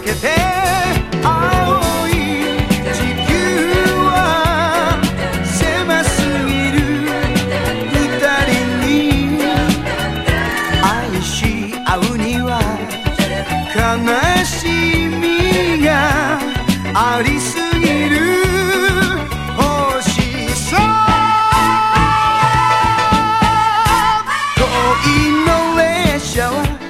けて青い地球は狭すぎる二人に愛し合うには悲しみがありそう